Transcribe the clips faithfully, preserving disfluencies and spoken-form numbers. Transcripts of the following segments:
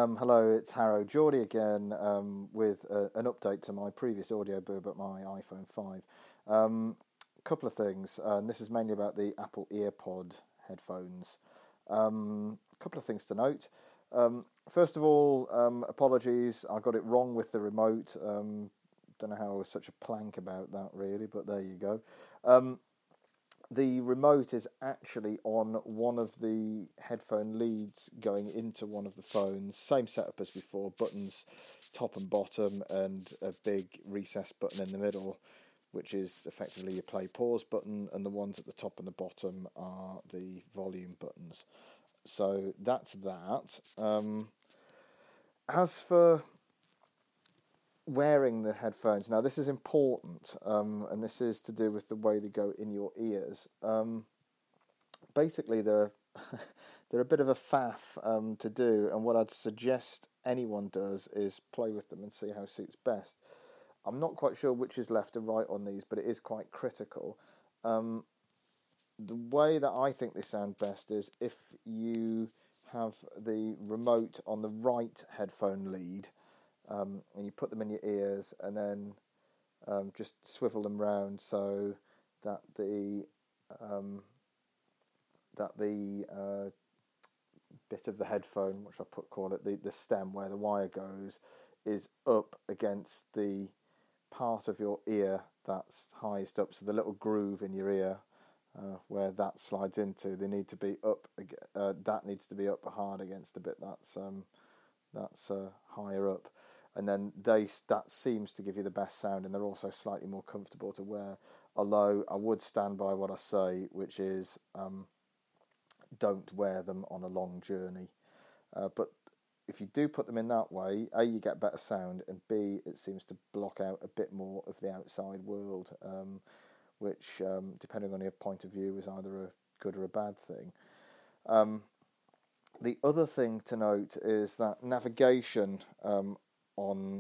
Um, hello, it's Harrow Geordie again um, with a, an update to my previous audio boob at my iPhone five. A um, couple of things, uh, and this is mainly about the Apple EarPod headphones. A um, couple of things to note. Um, first of all, um, apologies, I got it wrong with the remote. Um, don't know how I was such a plank about that, really, but there you go. Um, the remote is actually on one of the headphone leads going into one of the phones. Same setup as before, buttons top and bottom and a big recessed button in the middle, which is effectively your play pause button, and the ones at the top and the bottom are the volume buttons. So that's that. Um, as for wearing the headphones, now this is important, um, and this is to do with the way they go in your ears. Um, basically, they're they're a bit of a faff um, to do, and what I'd suggest anyone does is play with them and see how suits best. I'm not quite sure which is left and right on these, but it is quite critical. Um, the way that I think they sound best is if you have the remote on the right headphone lead, um, and you put them in your ears, and then um, just swivel them round so that the um, that the uh, bit of the headphone, which I put call it the, the stem where the wire goes, is up against the part of your ear that's highest up. So the little groove in your ear uh, where that slides into, they need to be up. Uh, that needs to be up hard against the bit that's um, that's uh, higher up, and then they that seems to give you the best sound, and they're also slightly more comfortable to wear. Although I would stand by what I say, which is um, don't wear them on a long journey. Uh, but if you do put them in that way, A, you get better sound, and B, it seems to block out a bit more of the outside world, um, which, um, depending on your point of view, is either a good or a bad thing. Um, the other thing to note is that navigation um, on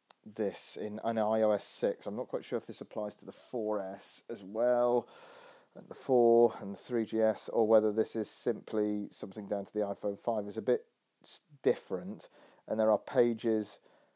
this in, in i O S six, I'm not quite sure if this applies to the four S as well, and the four and the three G S, or whether this is simply something down to the iPhone five, is a bit different, and there are pages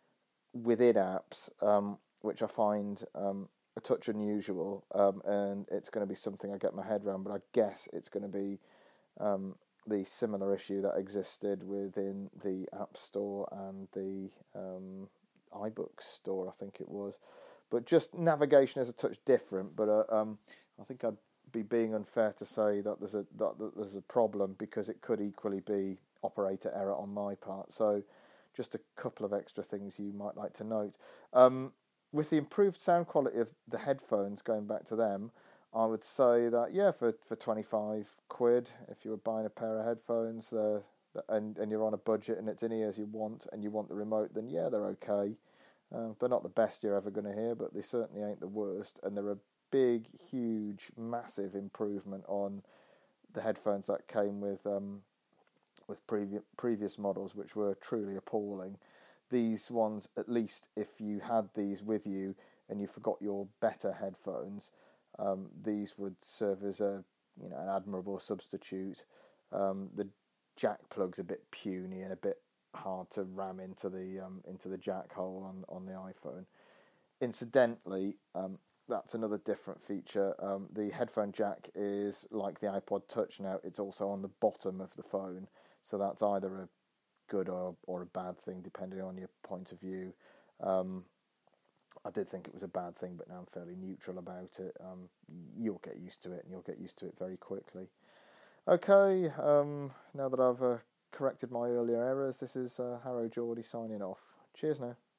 within apps um, which I find um, a touch unusual, um, and it's going to be something I get my head around, but I guess it's going to be um, the similar issue that existed within the App Store and the um, iBooks store, I think it was. But just navigation is a touch different, but uh, um, I think I'd be being unfair to say that there's a that, that there's a problem, because it could equally be operator error on my part. So just a couple of extra things you might like to note. Um, with the improved sound quality of the headphones, going back to them, I would say that, yeah, for, for twenty-five quid, if you were buying a pair of headphones, they're, and, and you're on a budget and it's in ears you want, and you want the remote, then yeah, they're okay. Uh, they're not the best you're ever going to hear, but they certainly ain't the worst, and they're a big, huge, massive improvement on the headphones that came with um, with previous previous models, which were truly appalling. These ones, at least if you had these with you and you forgot your better headphones, um, these would serve as a you know an admirable substitute. Um, the jack plug's a bit puny and a bit hard to ram into the um, into the jack hole on, on the iPhone. Incidentally, um, that's another different feature. Um, the headphone jack is like the iPod Touch now. It's also on the bottom of the phone, so that's either a good or, or a bad thing, depending on your point of view. Um, I did think it was a bad thing, but now I'm fairly neutral about it. Um, you'll get used to it, and you'll get used to it very quickly. Okay, um, now that I've uh, corrected my earlier errors, this is uh, Harrow Geordie signing off. Cheers now.